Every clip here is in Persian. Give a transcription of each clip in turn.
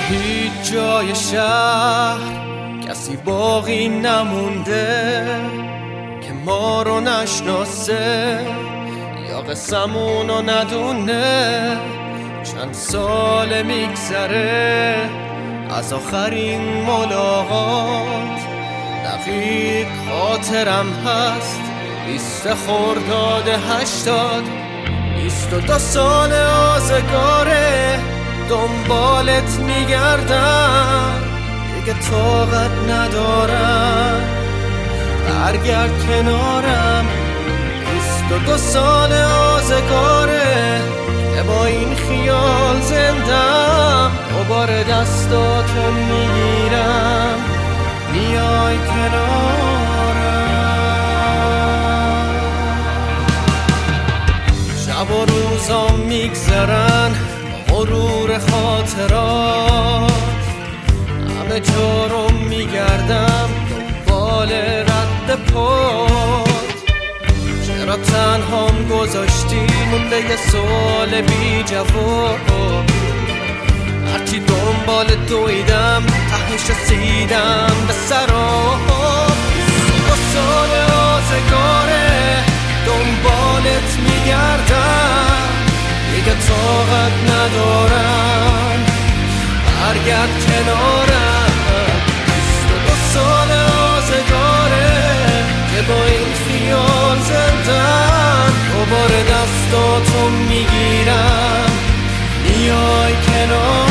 هیچ جای شهر کسی باقی نمونده که ما رو نشناسه یا قسمونو ندونه. چند سال میگذره از آخرین ملاقات، دقیق خاطرم هست 20 خرداد 80. 22 سال آزگاره دنبالت میگردم، دیگه طاقت ندارم برگرد کنارم. 22 سال آزگاره که با این خیال زندم، دوباره دستاتو میگیرم میای کنارم. شب و روزا میگذرن غرور خاطرات، همه جا رو میگردم دنبال رد پات. چرا تنهام گذاشتی مونده یه سوال بی جواب، هرچی دنبال دویدم تهش رسیدم به سراب. 22 سال آزگاره دنبالت میگردم، دیگه طاقت ندارم برگرد کنارم. 22 سال آزگاره که با این خیال زندم، دوباره دستاتو میگیرم میای کنارم.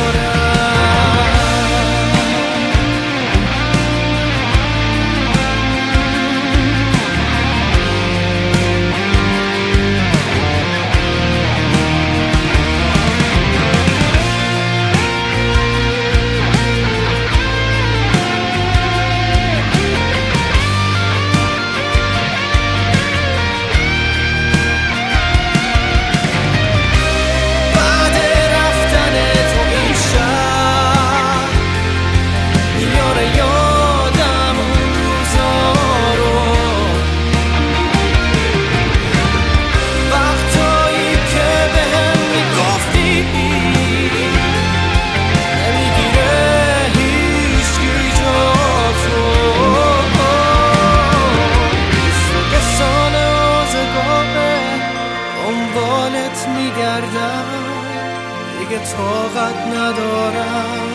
میگردم دیگه طاقت ندارم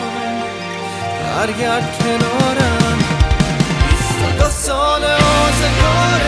برگرد کنارم. 22 سال آزگار